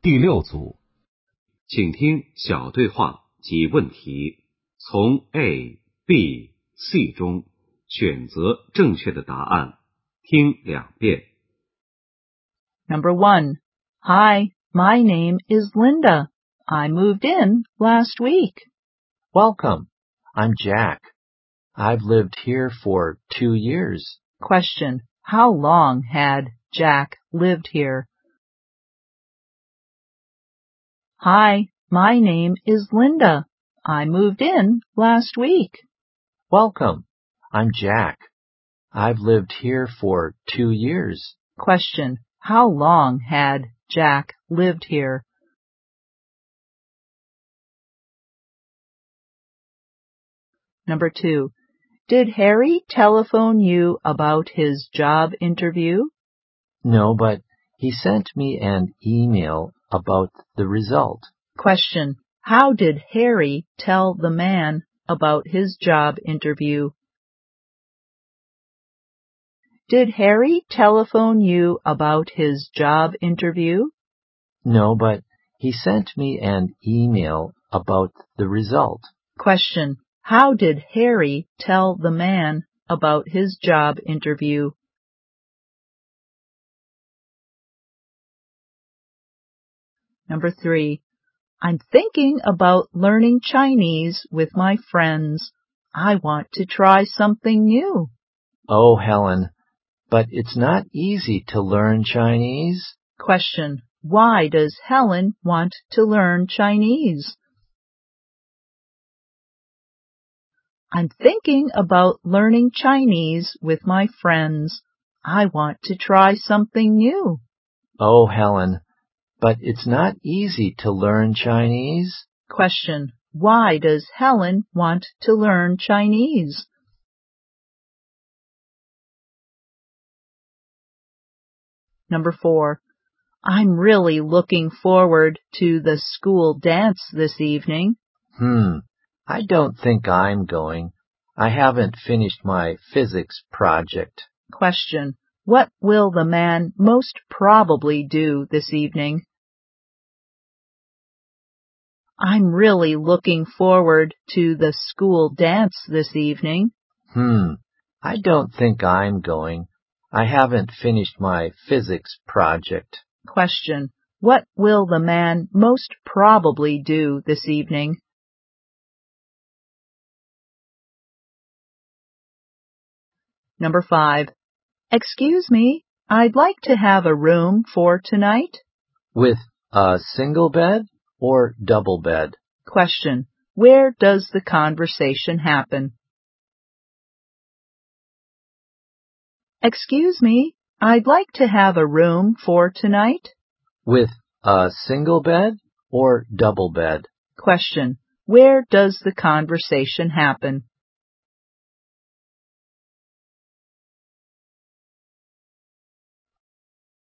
第6组，请听小对话及问题，从 A、B、C 中选择正确的答案，听2遍。 Number 1. Hi, my name is Linda. I moved in last week. Welcome. I'm Jack. I've lived here for 2 years. Question. How long had Jack lived here? Hi, my name is Linda. I moved in last week. Welcome. I'm Jack. I've lived here for 2 years. Question. How long had Jack lived here? Number 2. Did Harry telephone you about his job interview? No, but he sent me an email about the result. Question. How did Harry tell the man about his job interview? Did Harry telephone you about his job interview? No, but he sent me an email about the result. Question. How did Harry tell the man about his job interview? Number 3. I'm thinking about learning Chinese with my friends. I want to try something new. Oh, Helen, but it's not easy to learn Chinese. Question. Why does Helen want to learn Chinese? I'm thinking about learning Chinese with my friends. I want to try something new. Oh, Helen, but it's not easy to learn Chinese. Question. Why does Helen want to learn Chinese? Number 4. I'm really looking forward to the school dance this evening. I don't think I'm going. I haven't finished my physics project. Question. What will the man most probably do this evening? I'm really looking forward to the school dance this evening. I don't think I'm going. I haven't finished my physics project. Question. What will the man most probably do this evening? Number 5. Excuse me, I'd like to have a room for tonight. With a single bed or double bed? Question. Where does the conversation happen? Excuse me, I'd like to have a room for tonight. With a single bed or double bed? Question. Where does the conversation happen?